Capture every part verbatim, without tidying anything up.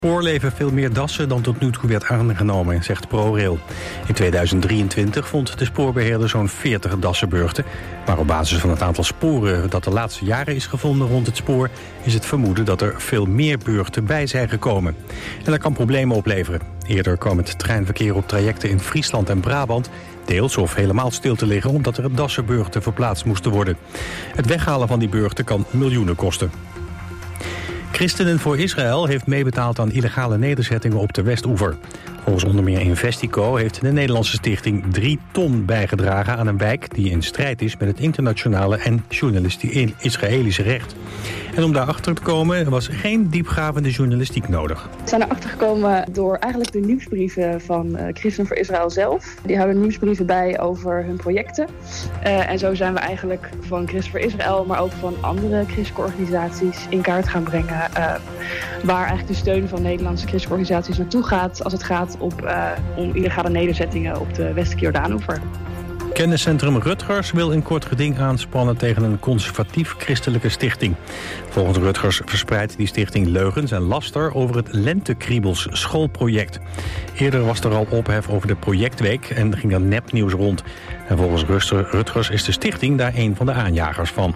Spoor leveren veel meer dassen dan tot nu toe werd aangenomen, zegt ProRail. In tweeduizend drieëntwintig vond de spoorbeheerder zo'n veertig dassenburgten. Maar op basis van het aantal sporen dat de laatste jaren is gevonden rond het spoor, is het vermoeden dat er veel meer burgten bij zijn gekomen. En dat kan problemen opleveren. Eerder kwam het treinverkeer op trajecten in Friesland en Brabant deels of helemaal stil te liggen omdat er dassenburgten verplaatst moesten worden. Het weghalen van die burgten kan miljoenen kosten. Christenen voor Israël heeft meebetaald aan illegale nederzettingen op de Westoever. Volgens onder meer Investico heeft de Nederlandse stichting drie ton bijgedragen aan een wijk die in strijd is met het internationale en journalistiek Israëlische recht. En om daarachter te komen was geen diepgravende journalistiek nodig. We zijn erachter gekomen door eigenlijk de nieuwsbrieven van uh, Christen voor Israël zelf. Die houden nieuwsbrieven bij over hun projecten. Uh, en zo zijn we eigenlijk van Christen voor Israël, maar ook van andere christelijke organisaties in kaart gaan brengen. Uh, waar eigenlijk de steun van Nederlandse christelijke organisaties naartoe gaat als het gaat op, uh, om illegale nederzettingen op de westelijke Jordaanoever. Kenniscentrum Rutgers wil in kort geding aanspannen tegen een conservatief christelijke stichting. Volgens Rutgers verspreidt die stichting leugens en laster over het Lentekriebels schoolproject. Eerder was er al ophef over de projectweek en ging er nepnieuws rond. En volgens Rutgers is de stichting daar een van de aanjagers van.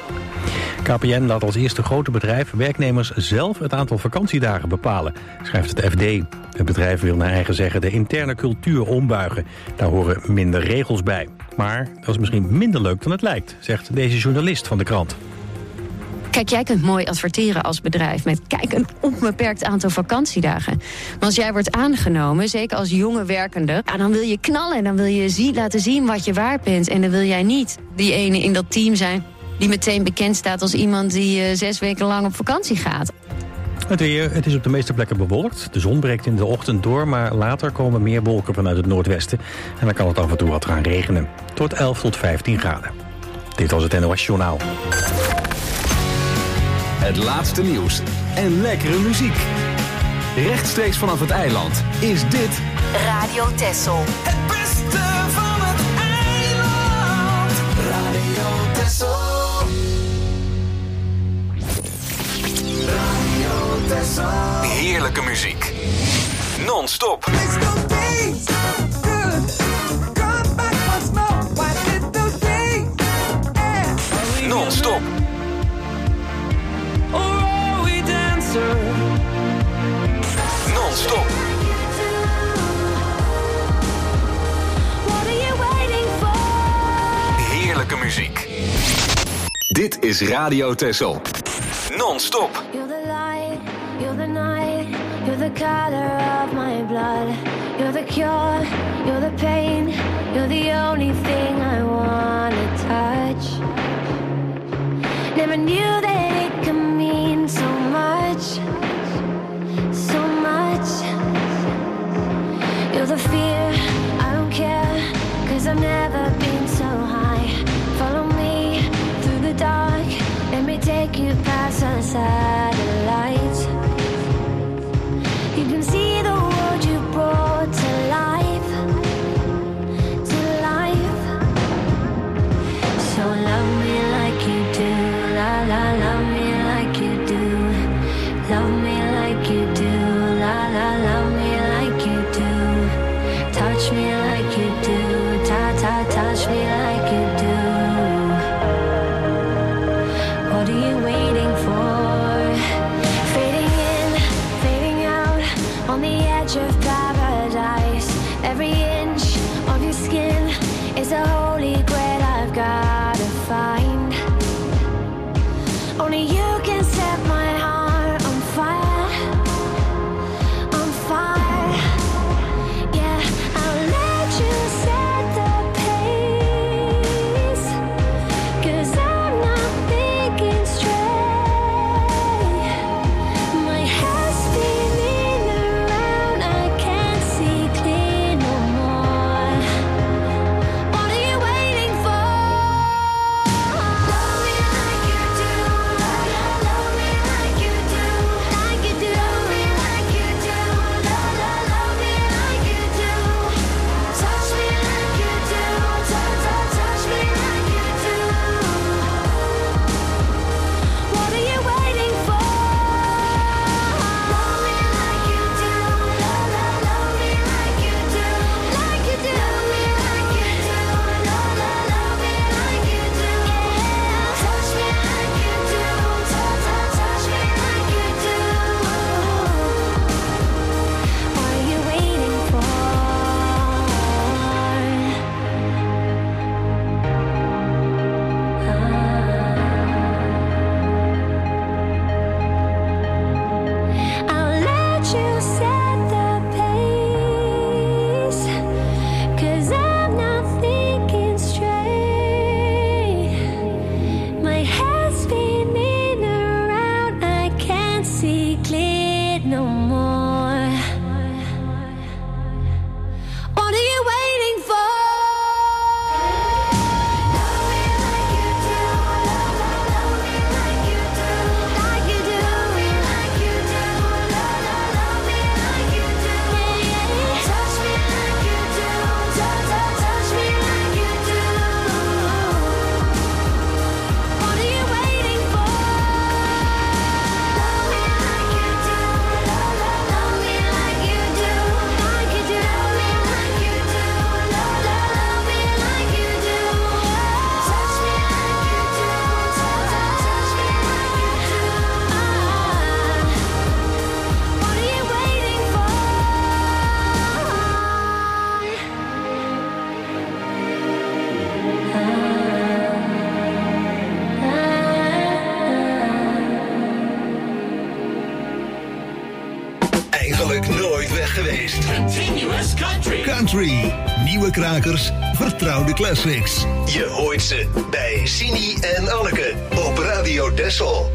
K P N laat als eerste grote bedrijf werknemers zelf het aantal vakantiedagen bepalen, schrijft het F D. Het bedrijf wil naar eigen zeggen de interne cultuur ombuigen. Daar horen minder regels bij. Maar dat is misschien minder leuk dan het lijkt, zegt deze journalist van de krant. Kijk, jij kunt mooi adverteren als bedrijf met kijk een onbeperkt aantal vakantiedagen. Maar als jij wordt aangenomen, zeker als jonge werkende, ja, dan wil je knallen en dan wil je zien, laten zien wat je waard bent. En dan wil jij niet die ene in dat team zijn die meteen bekend staat als iemand die uh, zes weken lang op vakantie gaat. Het weer, het is op de meeste plekken bewolkt. De zon breekt in de ochtend door, maar later komen meer wolken vanuit het noordwesten. En dan kan het af en toe wat gaan regenen. Tot elf tot vijftien graden. Dit was het N O S Journaal. Het laatste nieuws en lekkere muziek. Rechtstreeks vanaf het eiland is dit Radio Texel. Het beste van het eiland. Radio Texel. Radio Texel. heerlijke muziek. Non-stop. Non-stop. Non-stop. Heerlijke muziek. Dit is Radio Texel. Non-stop. You're the light, you're the night, you're the color of my blood. You're the cure, you're the pain, you're the only thing I wanna touch. Never knew that it could mean so much, so much. You're the fear, I don't care, cause I've never been so high. Follow me through the dark, let me take you past the satellites. You can see the world you brought to life, to life. So love me like you do, la la, love me like you do. Love me like you do, la la, love me like you do. Touch me like you do, ta ta, touch me like you do. What are you waiting for? Fading in, fading out, on the edge of paradise. Every inch of your skin is a holy grail I've gotta find. Only you can set my heart on fire, on fire. Yeah, I'll let you set the pace, cause I'm not thinking straight. My head's spinning around, I can't see clear no more. eigenlijk nooit weg geweest. Continuous country. Country. Nieuwe krakers, vertrouwde classics. Je hoort ze bij Sini en Anneke op Radio Texel.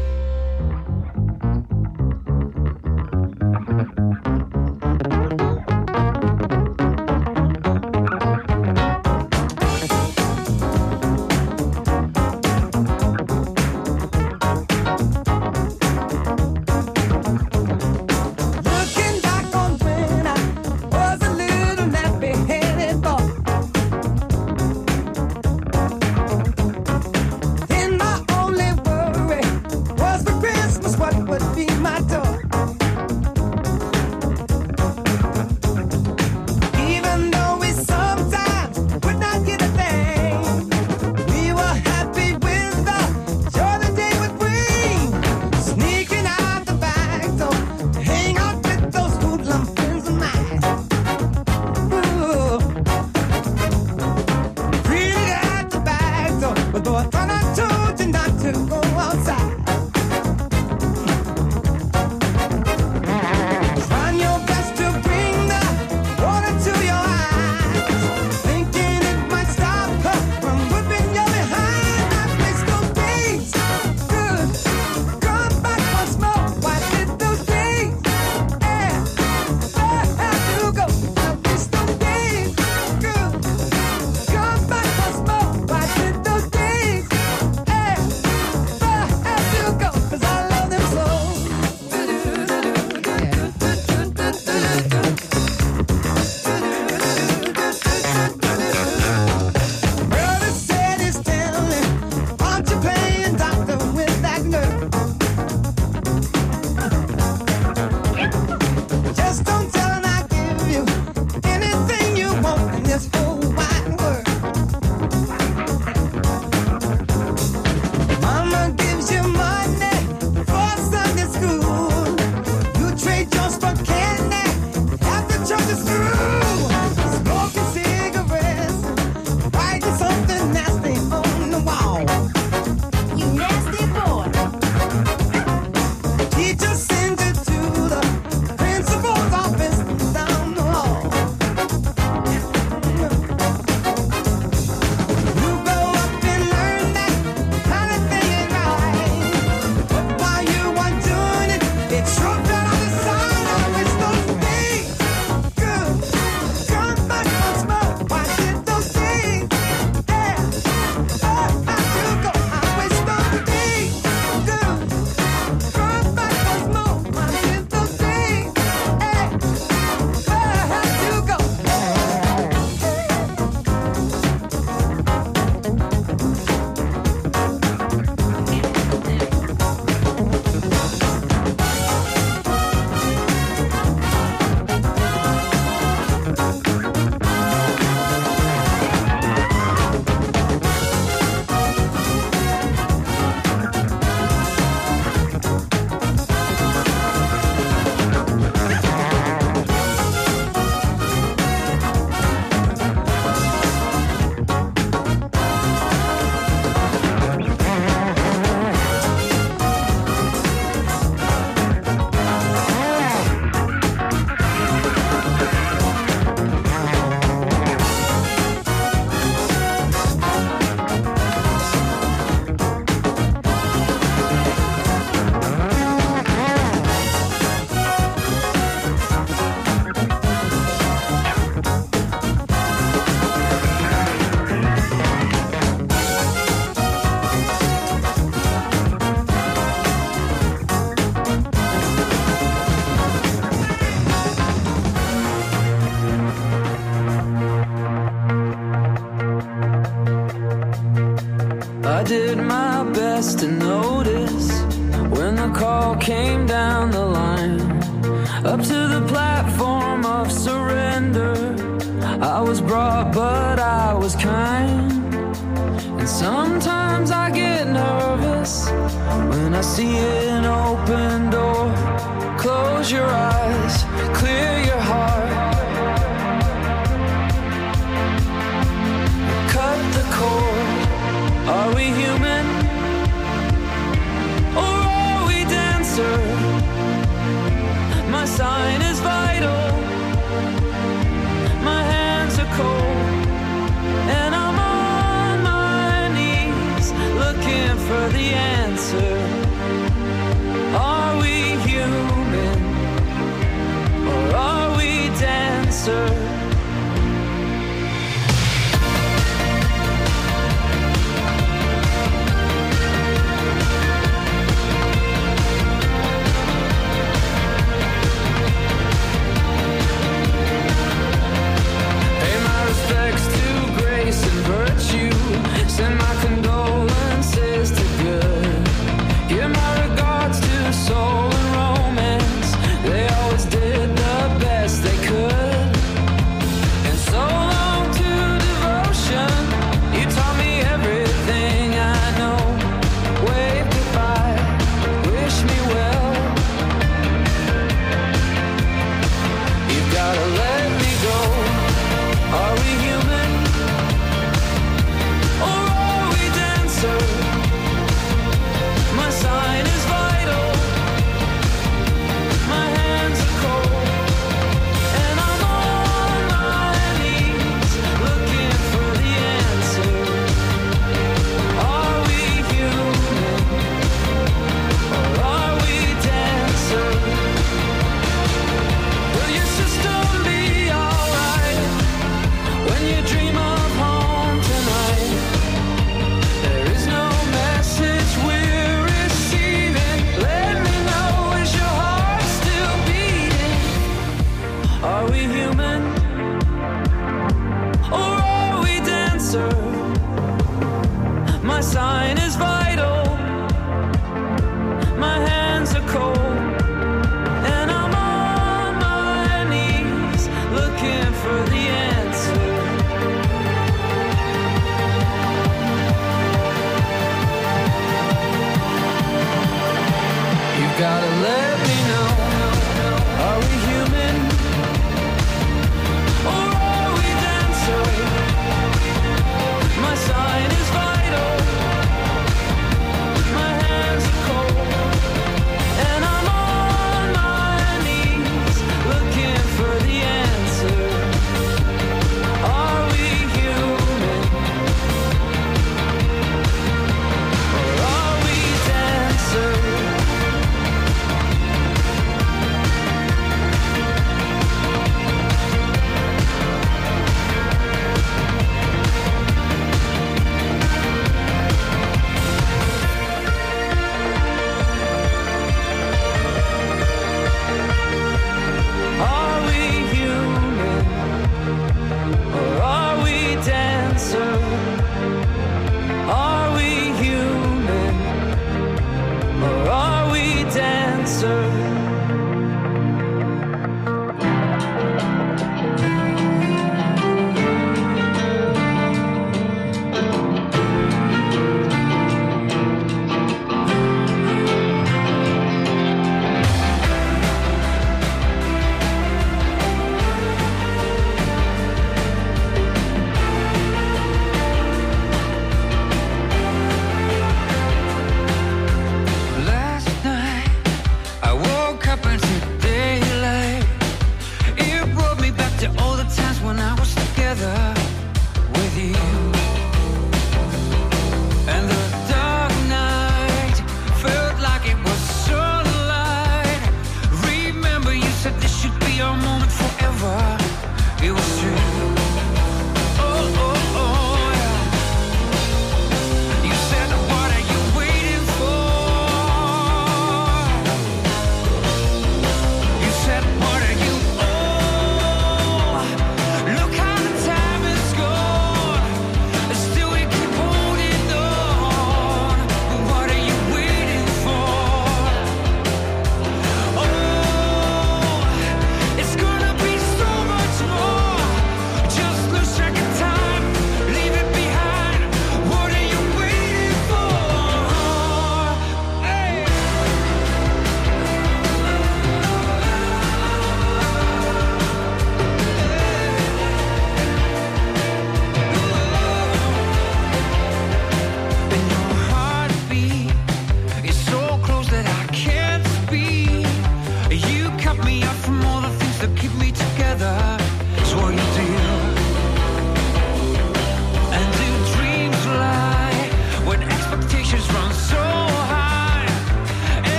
did my best to notice when the call came down the line, up to the platform of surrender. I was brought, but I was kind. And sometimes I get nervous when I see an open door. Close your eyes, clear your heart, cut the cord. Are we human or are we dancer? My sign is violent. answer. Pay my respects to grace and virtue. Send my condolences to good. Give my regards to soul and romance. They always did the best they could. And so long to devotion. You taught me everything I know. Wave goodbye, wish me well. You've gotta let me go. Are we human? Or are we dancer? My sign is vital. My hands are cold. And I'm on my knees looking for the answer. Are we human? Or are we dancer? Will your system be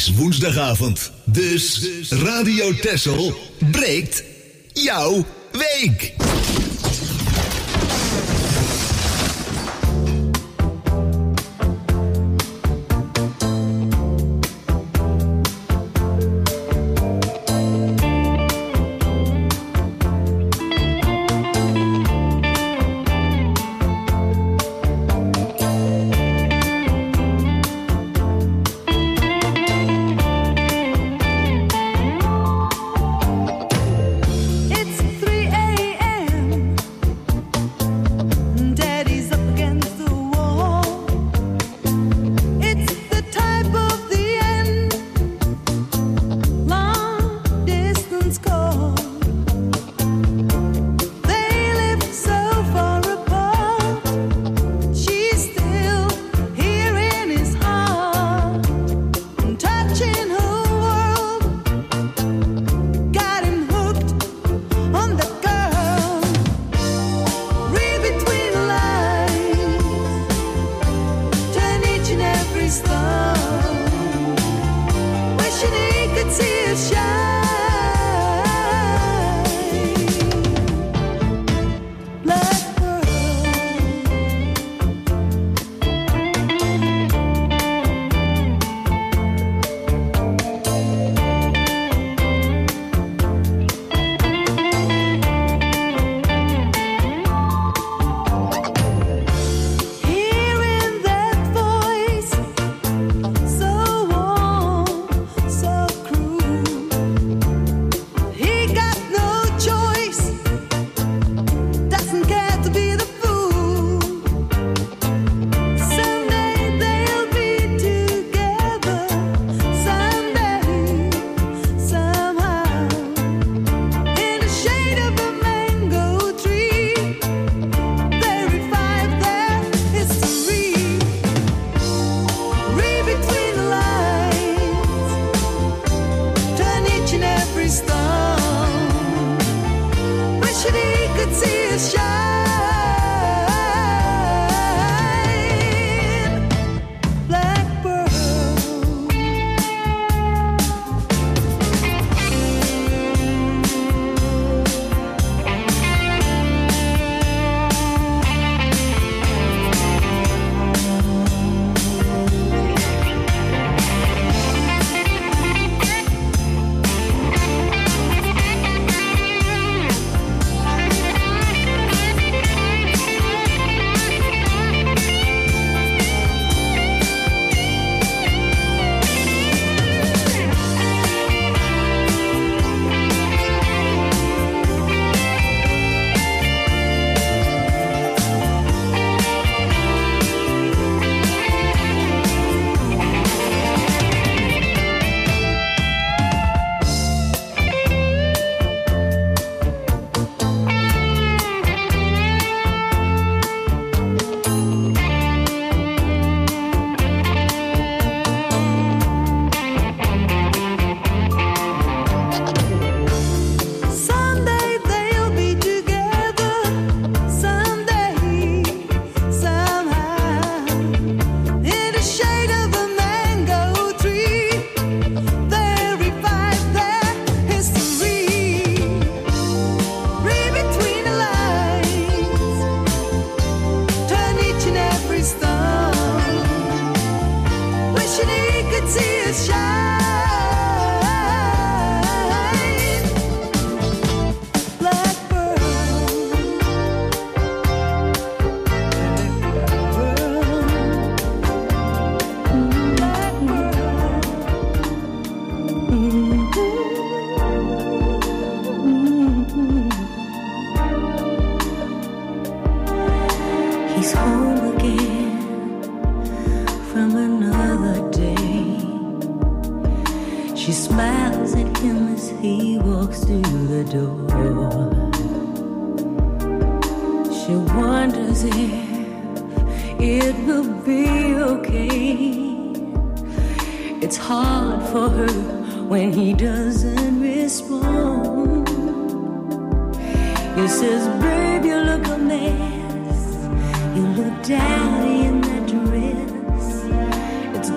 is woensdagavond, dus Radio Texel breekt jouw week.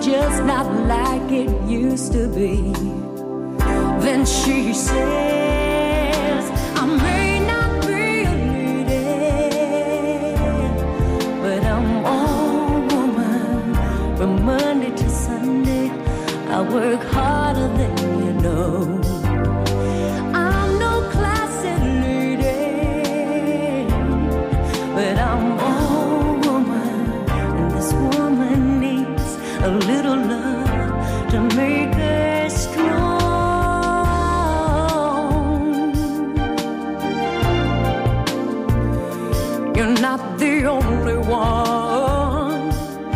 just not like it used to be. Then she says, I may not be a lady, but I'm all woman. From Monday to Sunday, I work harder than you know. I'm no classy lady, but I'm all woman. And this woman needs a little love to make her strong. You're not the only one.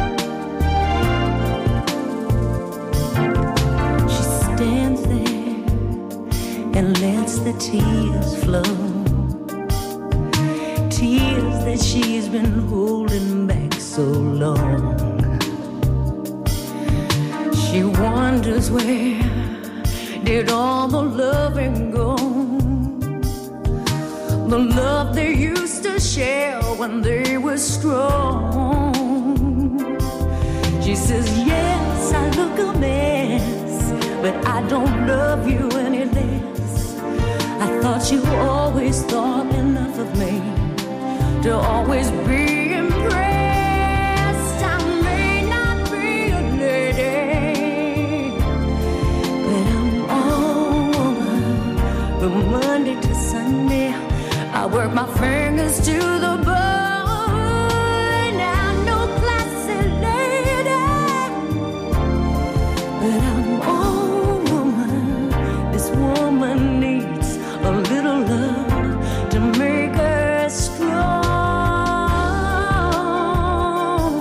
She stands there and lets the tears flow, tears that she's been holding back so long. She wonders where did all the loving go, the love they used to share when they were strong. She says, yes, I look a mess, but I don't love you any less. I thought you always thought enough of me to always be impressed. I may not be a lady, but I'm all woman. From Monday to Sunday, I work my fingers to the bone. I'm no classy lady, but I'm all woman. This woman needs a little love to make her strong.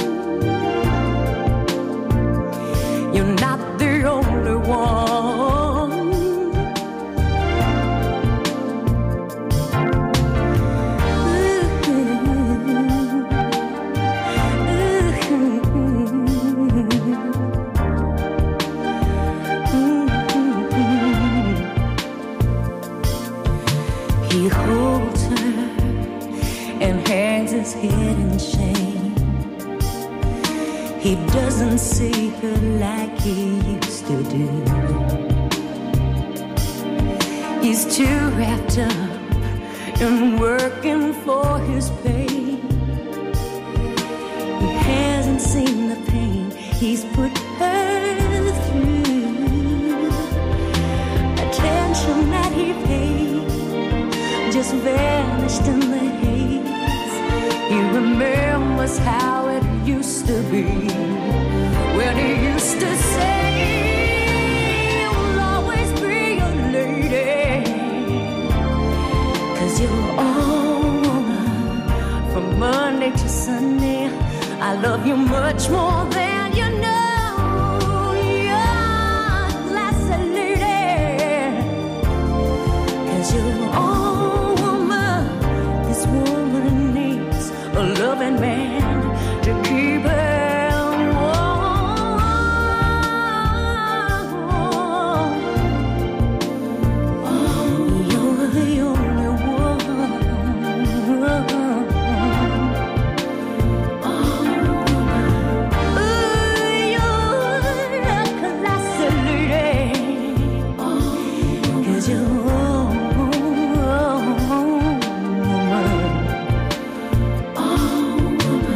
You're not the only one. He holds her and hangs his head in shame. He doesn't see her like he used to do. He's too wrapped up in working for his pay. He hasn't seen the pain he's put her through. Attention that he paid just vanished in the haze. He remembers how it used to be, when he used to say, you'll always be a lady, 'cause you're all woman. From Monday to Sunday, I love you much more than you know. You're a classy lady, 'cause you're all woman. This woman needs a loving man to keep her warm. Oh, you're the only one. Oh,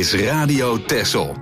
is Radio Texel.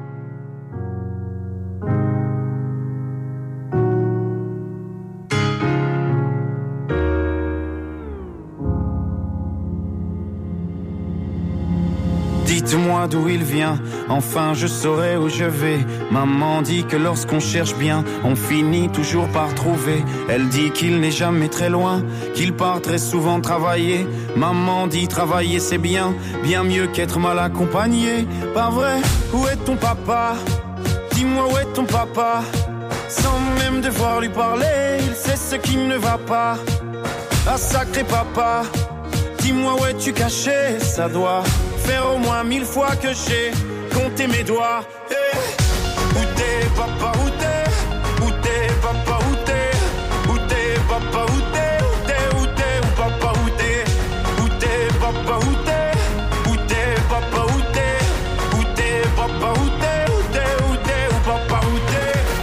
Dites-moi d'où il vient, enfin je saurai où je vais. Maman dit que lorsqu'on cherche bien, on finit toujours par trouver. Elle dit qu'il n'est jamais très loin, qu'il part très souvent travailler. Maman dit travailler c'est bien, bien mieux qu'être mal accompagné. Pas vrai, où est ton papa? Dis-moi où est ton papa? Sans même devoir lui parler, il sait ce qui ne va pas. Ah sacré papa, dis-moi où es-tu caché? Ça doit faire au moins mille fois que j'ai compté mes doigts. Hey. Où t'es papa, où t'es? Où t'es papa, où t'es? Où t'es papa, où t'es? Où t'es, où t'es, où papa, où t'es? Où t'es papa, où t'es? Où t'es papa, où t'es? Où t'es papa, où t'es? Où t'es, où t'es, où papa, où t'es?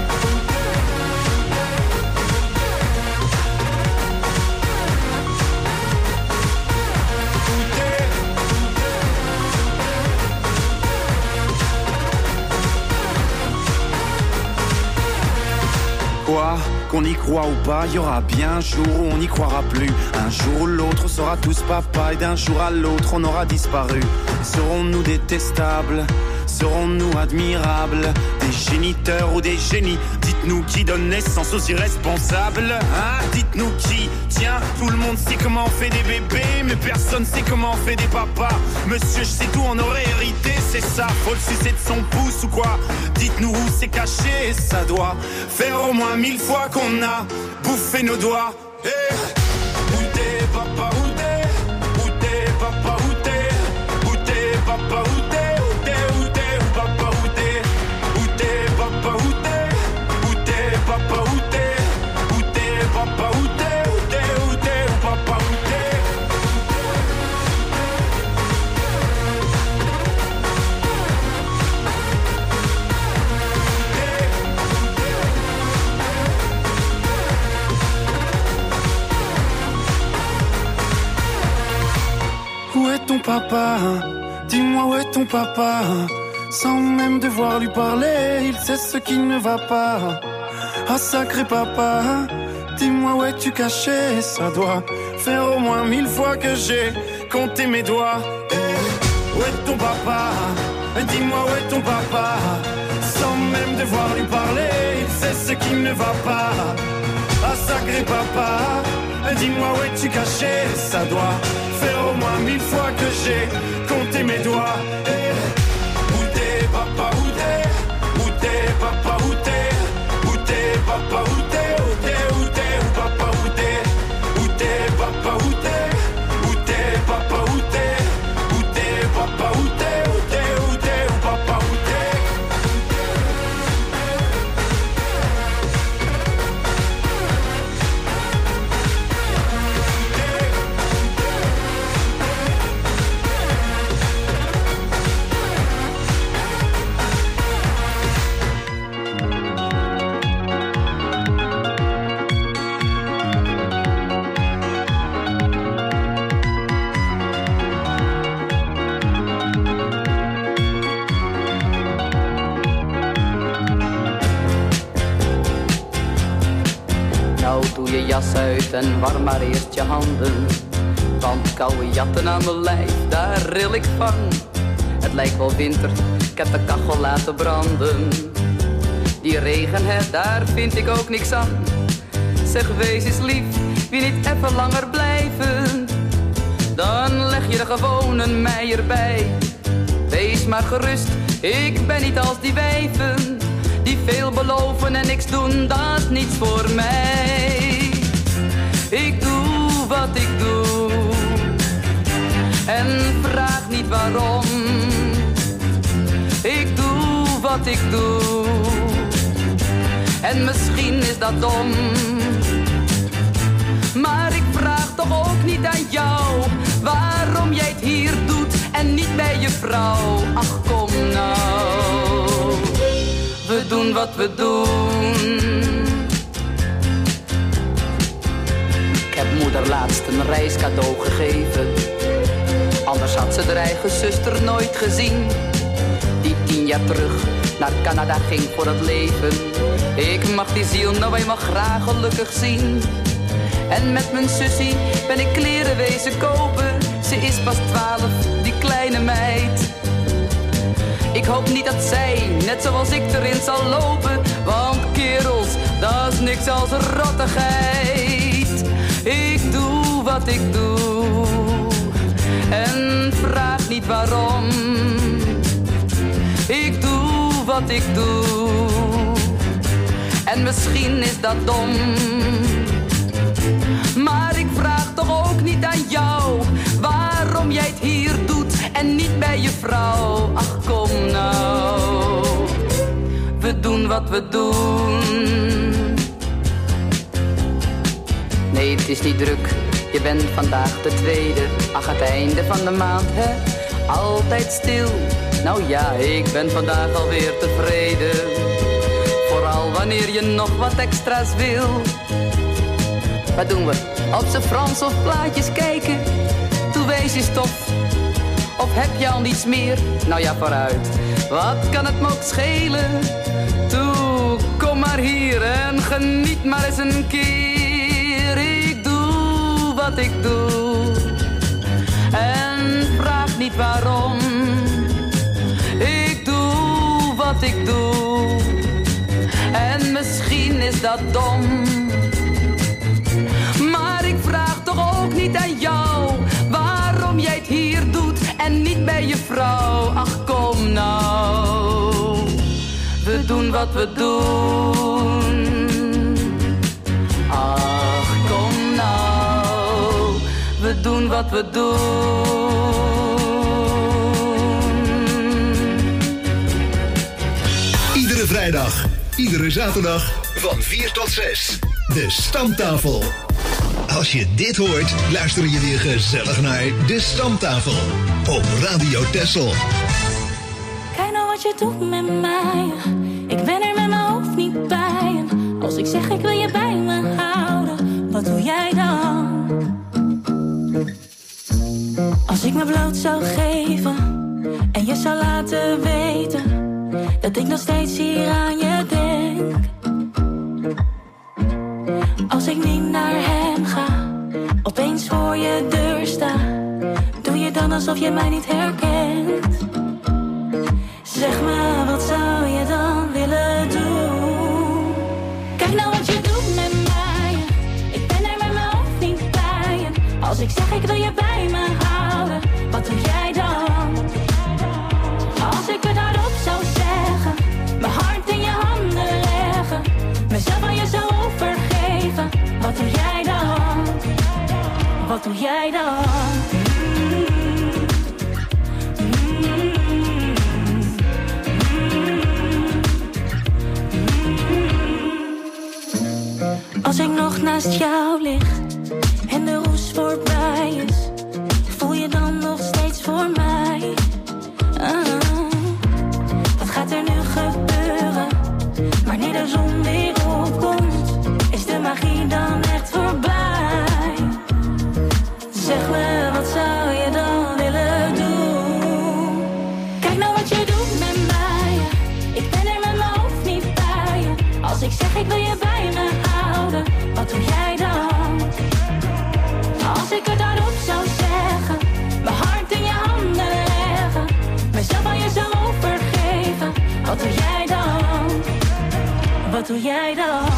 Quoi, qu'on y croit ou pas, il y aura bien un jour où on n'y croira plus. Un jour ou l'autre, on sera tous papa et d'un jour à l'autre, on aura disparu. Serons-nous détestables? Serons-nous admirables? Des géniteurs ou des génies? Dites-nous qui donne naissance aux irresponsables, hein? Dites-nous qui? Tiens, tout le monde sait comment on fait des bébés, mais personne sait comment on fait des papas. Monsieur, je sais tout, on aurait hérité, c'est ça. Faut le sucer de son pouce ou quoi? Dites-nous où c'est caché, ça doit faire au moins mille fois qu'on a bouffé nos doigts. Hey. Où t'es papa, où t'es? Où t'es papa, où t'es? Où t'es papa, où t'es? Papa, où t'es? Où t'es, papa, où t'es? Où t'es, papa, où t'es? Où t'es, où t'es, où papa, où t'es? Où est ton papa? Dis-moi où est ton papa? Sans même devoir lui parler, il sait ce qui ne va pas. Ah sacré papa, dis-moi où es-tu caché? Ça doit faire au moins mille fois que j'ai compté mes doigts. Hey, où est ton papa? Dis-moi où est ton papa? Sans même devoir lui parler, il sait ce qui ne va pas. Ah sacré papa, dis-moi où es-tu caché? Ça doit faire au moins mille fois que j'ai compté mes doigts. Hey, papa, où t'es? Où t'es, papa, où t'es? Où t'es, papa, où t'es? Où t'es, où t'es, où papa, où t'es? Où t'es, papa, où t'es? Où t'es, papa, où t'es? Où t'es, papa, où t'es? Où t'es, où t'es, où papa, où t'es? Doe je jas uit en warm maar eerst je handen. Want koude jatten aan mijn lijf, daar ril ik van. Het lijkt wel winter, ik heb de kachel laten branden. Die regen, hè, daar vind ik ook niks aan. Zeg, wees eens lief, wie niet even langer blijven? Dan leg je er gewoon een meier bij. Wees maar gerust, ik ben niet als die wijven. Die veel beloven en niks doen, dat is niets voor mij. Ik doe wat ik doe en vraag niet waarom. Ik doe wat ik doe en misschien is dat dom. Maar ik vraag toch ook niet aan jou waarom jij het hier doet en niet bij je vrouw. Ach kom nou, we doen wat we doen. Ik heb moeder laatst een reiscadeau gegeven. Anders had ze haar eigen zuster nooit gezien. tien jaar terug naar Canada ging voor het leven. Ik mag die ziel nou eenmaal graag gelukkig zien. En met mijn sussie ben ik kleren wezen kopen. Ze is pas twaalf, die kleine meid. Ik hoop niet dat zij, net zoals ik, erin zal lopen. Want kerels, dat is niks als rottigheid. Ik doe wat ik doe en vraag niet waarom. Ik doe wat ik doe en misschien is dat dom. Maar ik vraag toch ook niet aan jou waarom jij het hier doet en niet bij je vrouw. Ach kom nou, we doen wat we doen. Nee, het is niet druk, je bent vandaag de tweede. Ach, het einde van de maand, hè, altijd stil. Nou ja, ik ben vandaag alweer tevreden. Vooral wanneer je nog wat extra's wil. Wat doen we? Op z'n Frans of plaatjes kijken? Toe wees je stof. Of heb je al niets meer? Nou ja, vooruit. Wat kan het me ook schelen? Toe, kom maar hier en geniet maar eens een keer. Ik doe wat ik doe en vraag niet waarom. Ik doe wat ik doe en misschien is dat dom. Maar ik vraag toch ook niet aan jou waarom jij het hier doet en niet bij je vrouw. Ach kom nou, we doen wat we doen. Ach kom nou, we doen wat we doen. Iedere vrijdag, iedere zaterdag van vier tot zes. De Stamtafel. Als je dit hoort, luister je weer gezellig naar De Stamtafel op Radio Texel. Kijk nou wat je doet met mij. Ik ben er met mijn hoofd niet bij. Als ik zeg ik wil je bij me houden, wat doe jij dan? Als ik me bloot zou geven en je zou laten weten dat ik nog steeds hier aan je denk. Als ik niet naar hem ga, opeens voor je deur sta, doe je dan alsof je mij niet herkent. Zeg me, wat zou je dan willen doen? Kijk nou wat je doet met mij. Ik ben er met mijn hoofd niet bij. Als ik zeg ik wil je bij me houden, wat doe jij dan? Als ik het hardop zou zeggen, mijn hart in je handen leggen, mezelf aan je zou overgeven, wat doe jij dan? Wat doe jij dan? Als ik nog naast jou lig en de roes voorbij is, voel je dan nog steeds voor mij? Ah, wat gaat er nu gebeuren? Wanneer de zon weer opkomt, is de magie dan echt voorbij? Zeg me, wat zou je dan willen doen? Kijk nou wat je doet met mij. Ik ben er met mijn hoofd niet bij. Als ik zeg ik wil je bij me houden, wat doe jij dan? Als ik het hardop zou zeggen, mijn hart in je handen leggen, mezelf aan je zou overgeven, wat doe jij dan? Wat doe jij dan?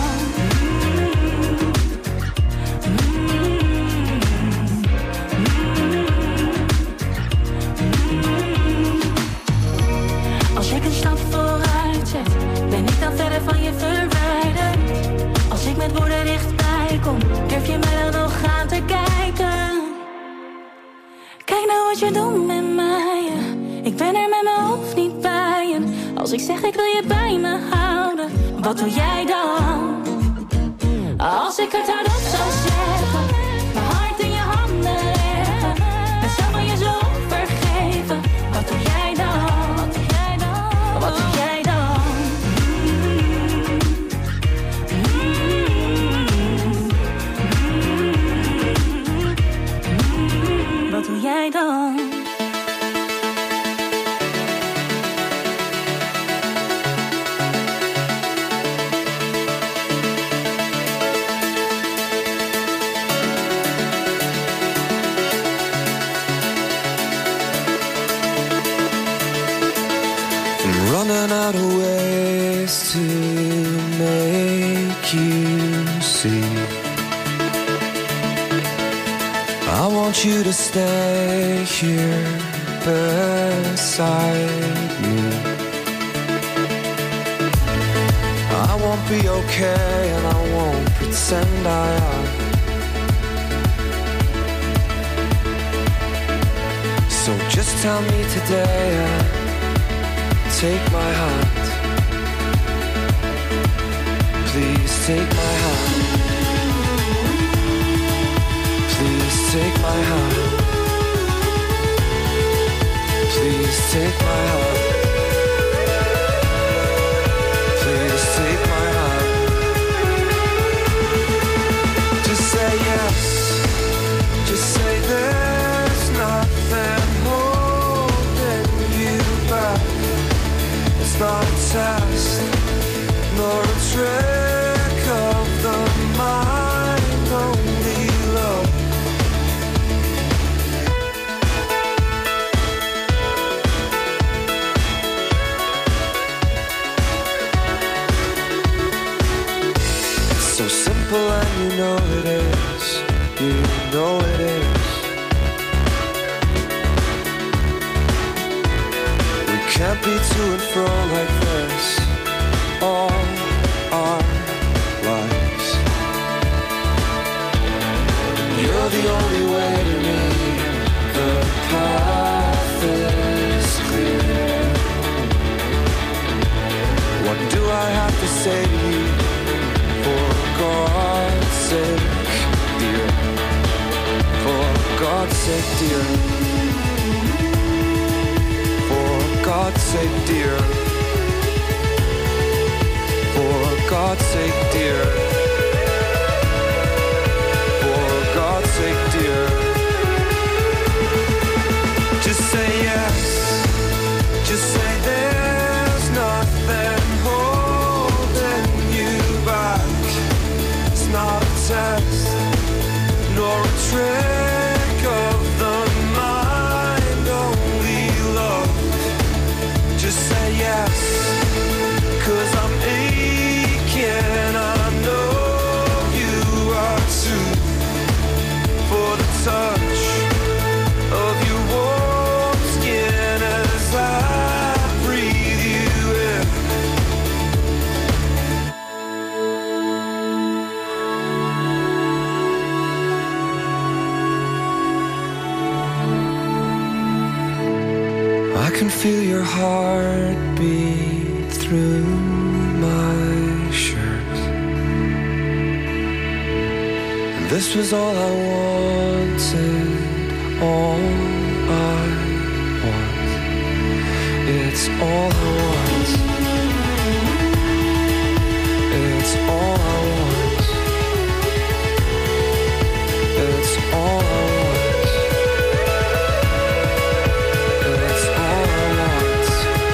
Als ik een stap vooruit zet, ben ik dan verder van je verwijderd. Als ik met woorden dichtbij kom, durf je mij dan nog aan te kijken. Kijk nou wat je doet met mij. Ik ben er met mijn hoofd niet bij. Als ik zeg ik wil je bij me houden, wat doe jij dan? Als ik het hardop zou zeggen, mijn hart in je handen leggen, mezelf aan je zo vergeven, wat doe jij dan? Wat doe jij dan? Wat doe jij dan? I want you to stay here beside me. I won't be okay and I won't pretend I am. So just tell me today and take my hand. Please take my hand. Please take my hand. Please take my hand. Please take my hand. Just say yes. Just say there's nothing holding you back. It's not a test, nor a trick of the mind, only love. So simple and you know it is, you know it is. We can't be to and fro like this all our lives. You're the only way to me, the path is clear. What do I have to say to you? For God's sake, dear. For God's sake, dear. For God's sake, dear. For God's sake, dear. For God's sake, dear. Just say yes. Just say there's nothing holding you back. It's not a test, nor a trick of the mind, only love. Just say yes, 'cause I'm aching, I know you are too. For the touch of your warm skin as I breathe you in. I can feel your heartbeat through my shirt. And this was all I wanted, all I want. It's all I want. It's all I want. It's all I want. It's all I want.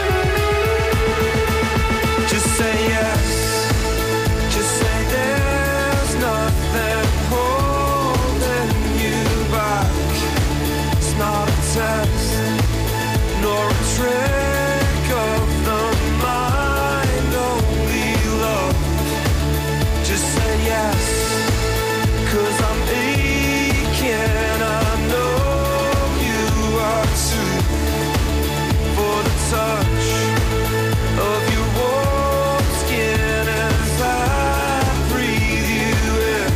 Just say yes. Just say there's nothing holding you back. It's not a test, nor a trick of the mind, only love. Just say yes, 'cause I'm aching, I know you are too. For the touch of your warm skin as I breathe you in.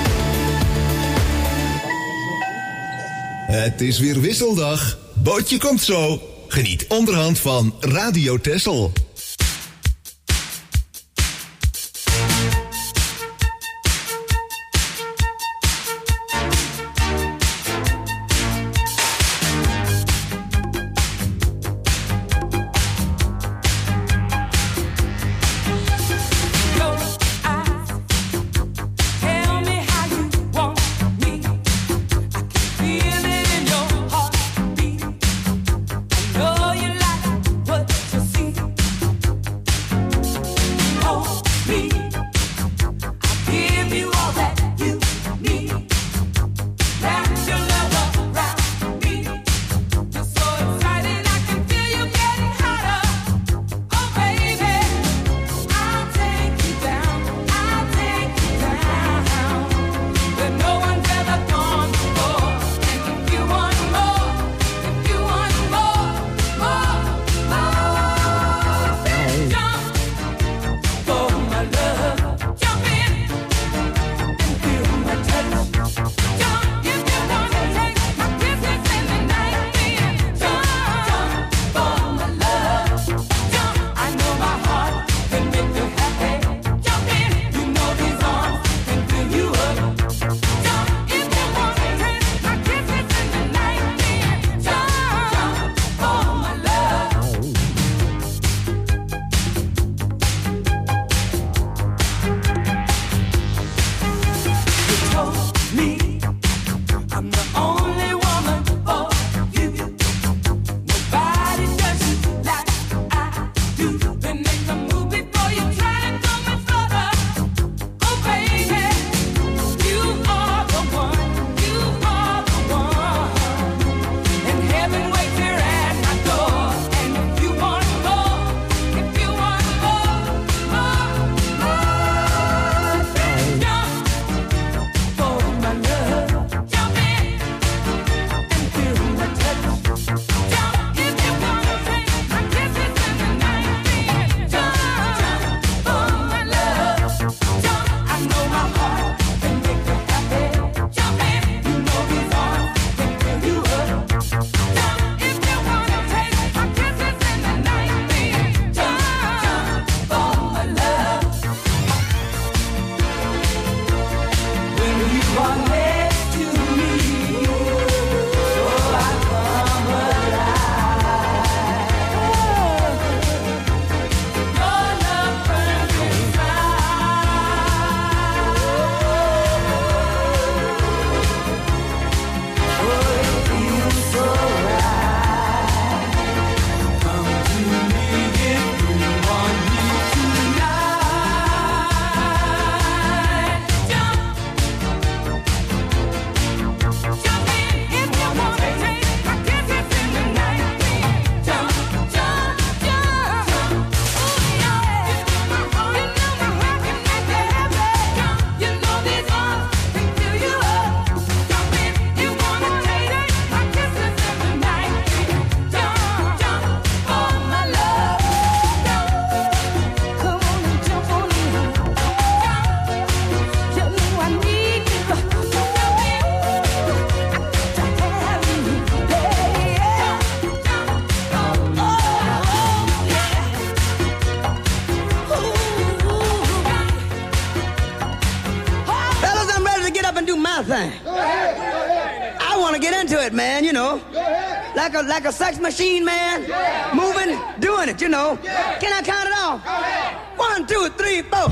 Het is weer wisseldag. Bootje komt zo. Geniet onderhand van Radio Texel. Know you like what you see. kind of thing. Go ahead, go ahead. I want to get into it, man, you know. Go ahead. Like a like a sex machine, man. Yeah. Moving, doing it, you know. Yeah. Can I count it off? Go ahead. One, two, three, four.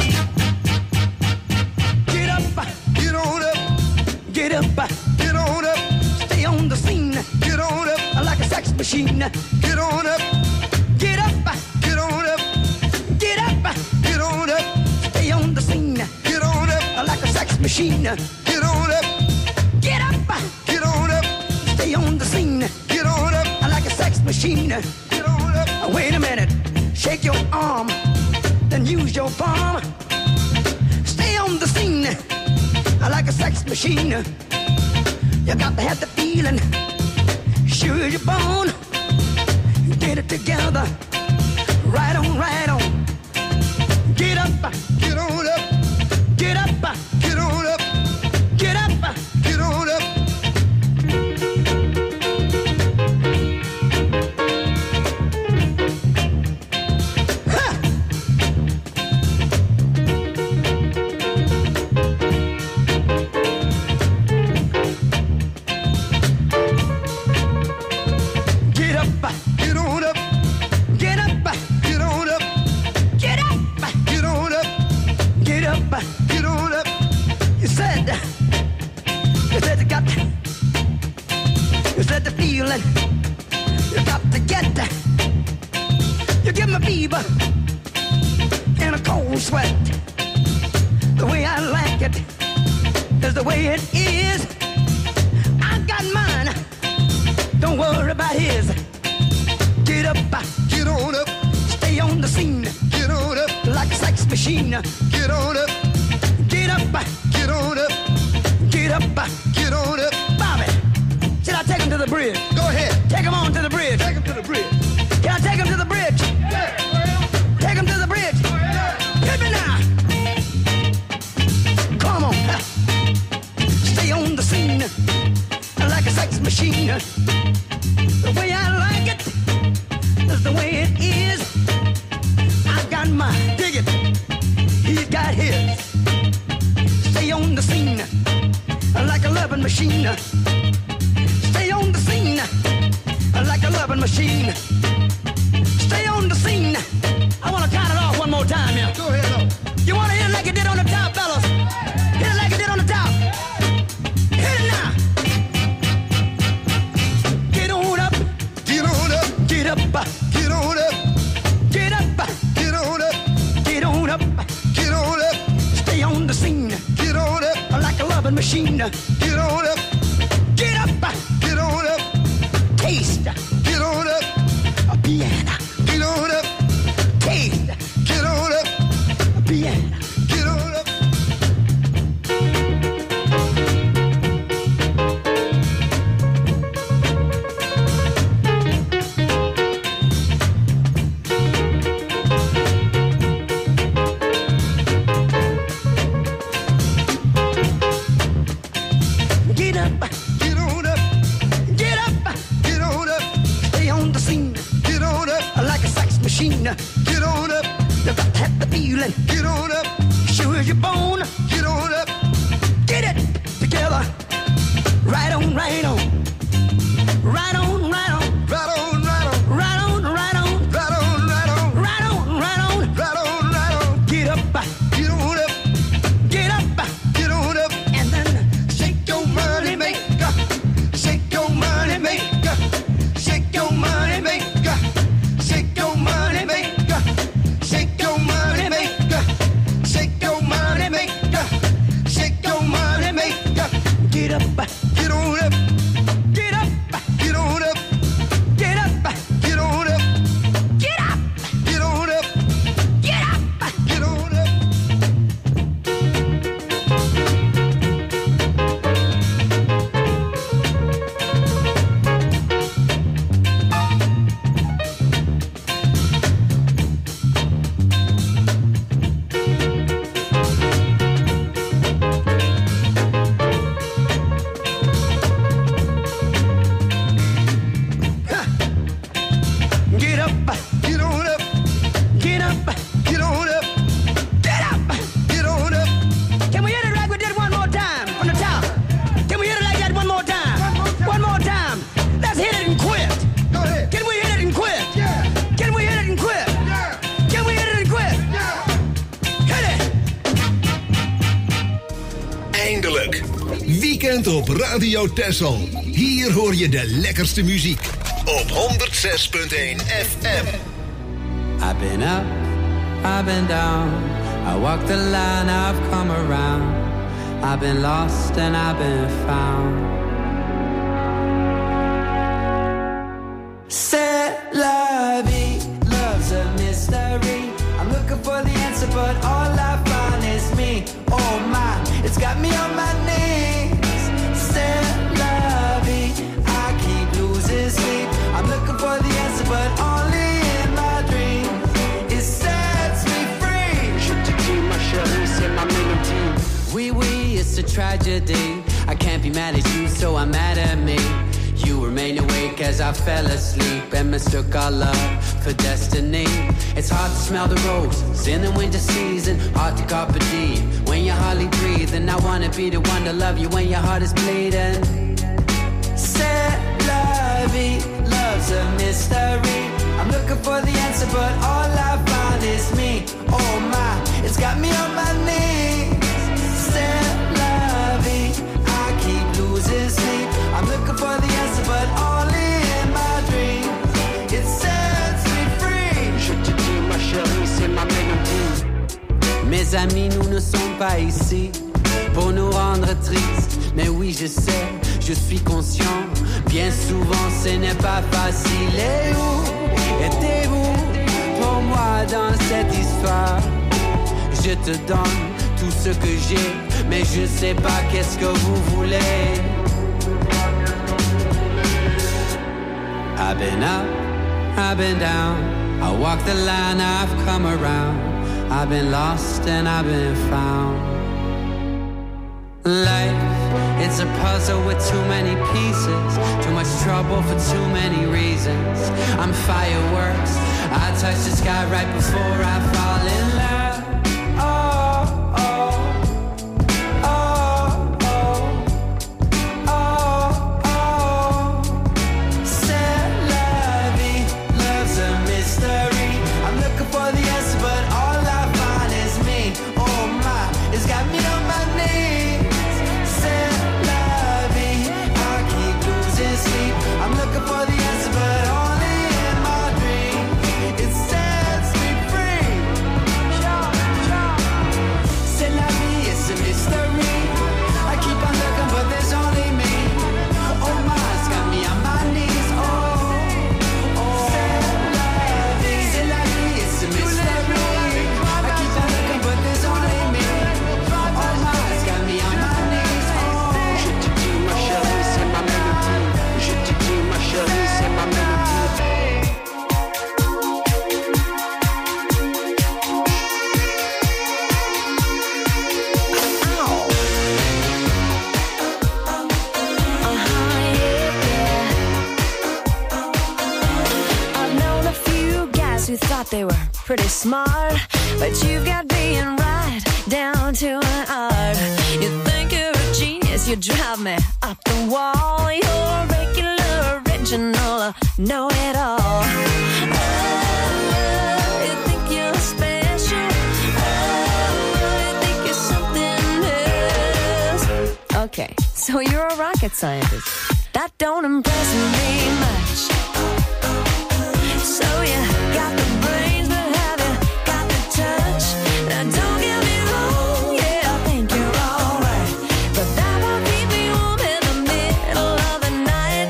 Get up, Get on up, get up, get on up, stay on the scene. get on up, Like a sex machine. get on up, Get up, get on up, get up, get on up, stay on the scene. get on up, Like a sex machine. get on up, Get up, get on up, stay on the scene. get on up, Like a sex machine. get on up. Wait a minute, shake your arm, then use your palm. Stay on the scene, like a sex machine. You got to have the feeling, sure you're born. Get it together, right on, right on. Get up, Get on up, get up, get on up, get up. get on up. Get up, Get on up, get up, get on up, get up, get on up, get up. get on up. You said, you said you got, you said the feeling, you got to get. You give me fever and a cold sweat. The way I like it is the way it is. I got mine, don't worry about his. Get up, Get on up, stay on the scene get on up, like a sex machine. get on up, Get up, get on up, get up. get on up. Bobby, should I take him to the bridge? Go ahead, Take him on to the bridge. take him to the bridge. Can I take him to the bridge? Yeah, go ahead. Take him to the bridge. Hit me now. Come on. Stay on the scene like a sex machine. The way I like it is the way it is. I've got mine. Dig it. He's got his. Stay on the scene like a loving machine. Stay on the scene like a loving machine. Stay on the scene. I want to count it off one more time here. Go ahead, up. You want to hit it like it did on the top, fellas? Hit it like it did on the top. Hit it now. Get on up, Get on up, get up, get on up, get up, get on up, get on up. get on up, Stay on the scene get on up, like a loving machine. get on up, Get up, get on up, taste get on up, a piano. get on up, Taste get on up, a piano. get on up. Get up, Get on up, get up. get on up, Stay on the scene get on up, like a sex machine. get on up, You got to have the feeling, get on up, sure as you're born. get on up, Get it together. Right on, right on. Right on, right on. right on, right on, Right on, right on. right on, right on, Right on, right on. right on, right on. Get up, Get on up, get up, get on up, and then shake your money maker, shake your money maker, shake your money maker, shake your money maker, shake your money maker, shake your money maker, shake your money maker. get up, Get on up, Weekend op Radio Texel. Hier hoor je de lekkerste muziek. Op honderd zes punt één F M. I've been up, I've been down. I walked the line, I've come around. I've been lost and I've been found. C'est la vie, love's a mystery. I'm looking for the answer, but all I find is me. Oh my, it's got me on my knees. C'est la vie, I keep losing sleep. I'm looking for the answer, but only in my dreams. It sets me free. Je te dis, ma chérie, c'est ma mélodie. Oui, oui, it's a tragedy. I can't be mad at you, so I'm mad at me. You remain awake as I fell asleep and mistook our love for destiny. It's hard to smell the roses in the winter season, hard to carpe diem when you're hardly breathing. I wanna be the one to love you when your heart is bleeding. C'est la vie, love's a mystery. I'm looking for the answer, but all I find is me. Oh my, it's got me on my knees. C'est la vie, I keep losing sleep. I'm looking for the answer, but only in my dreams. It sets me free. Je te dis, ma chérie, c'est ma mélodie. Mes amis, nous ne sommes pas ici pour nous rendre tristes. Mais oui, je sais, je suis conscient. Bien souvent, ce n'est pas facile. Et où étiez-vous pour moi dans cette histoire? Je te donne tout ce que j'ai, mais je sais pas qu'est-ce que vous voulez. I've been up, I've been down. I walk the line, I've come around. I've been lost and I've been found. Life, it's a puzzle with too many pieces. Too much trouble for too many reasons. I'm fireworks, I touch the sky right before I fall in love. Oh, oh, oh, oh, oh, oh. C'est la vie, love's a mystery. I'm looking for the answer, but all I find is me. Oh my, it's got me on my knees. C'est la vie, I keep losing sleep. I'm looking for the answer, but only in my dreams. It sets me free. C'est la vie, it's a mystery. I keep on looking, but there's only me. Oh my, it's got me on my knees. Oh, oh. C'est la vie, c'est la vie, it's a mystery. I keep on looking, but there's only me. Oh my, it's got me on my knees. Oh, je te dis, ma chérie, c'est ma mélodie. Je te dis, ma chérie, c'est ma mélodie. I've known a few guys who thought they were pretty smart, but you've got being right down to an art. You think you're a genius, you drive me up the wall. You're a regular, original, know-it-all. Oh, you think you're special. Oh, you think you're something else. Okay, so you're a rocket scientist. That don't impress me much. So you got the brains, but have you got the touch? Now don't get me wrong, yeah, I think you're alright, but that won't keep me warm in the middle of the night.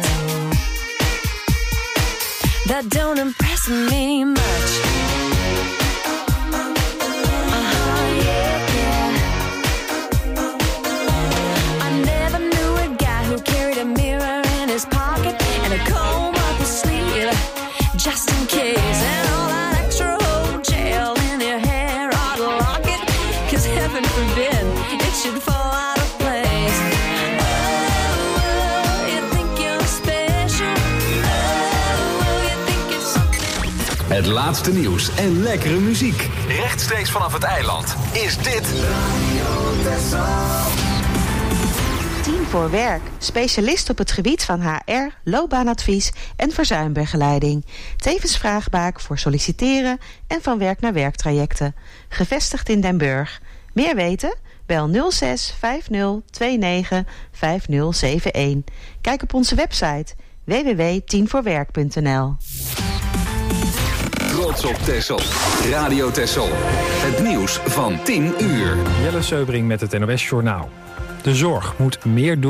That don't impress me much. Uh-huh, yeah, yeah. I never knew a guy who carried a mirror in his pocket and a comb up his sleeve, just in case. And all that extra old gel in your hair ought to lock it, 'cause heaven forbid it should fall out of place. Oh, you think you're special. Oh, you think you're something. Het laatste nieuws en lekkere muziek. Rechtstreeks vanaf het eiland is dit... Team voor Werk. Specialist op het gebied van H R, loopbaanadvies en verzuimbegeleiding. Tevens vraagbaak voor solliciteren en van werk naar werktrajecten. Gevestigd in Den Burg. Meer weten? Bel nul zes vijf nul twee negen vijf nul zeven een. Kijk op onze website w w w punt tien voor werk punt n l. Trots op Texel. Radio Texel. Het nieuws van tien uur. Jelle Seubring met het N O S Journaal. De zorg moet meer doen